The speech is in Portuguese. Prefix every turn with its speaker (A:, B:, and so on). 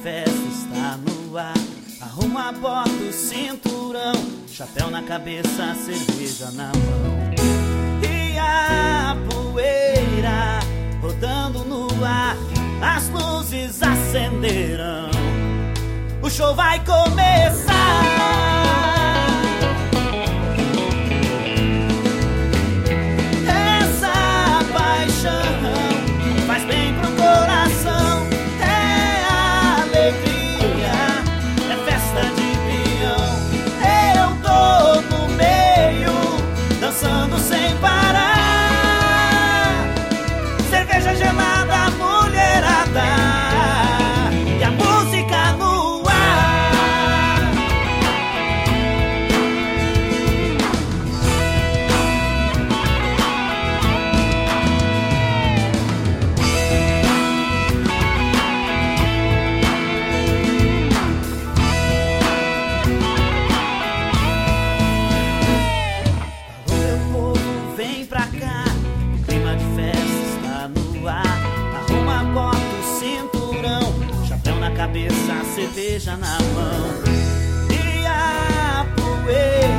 A: festa está no ar. Arruma a bota, o cinturão, chapéu na cabeça, cerveja na mão. E a poeira rodando no ar, as luzes acenderão. O show vai começar. Essa paixão faz bem pro coração. É alegria, é festa de peão. Eu tô no meio, dançando sem parar. Cerveja gelada, mulherada, e a música no ar. Alô, meu povo, vem pra cá, o clima de festa está no ar. Arruma a bota, o cinturão, chapéu na cabeça, cerveja na mão. E a poeira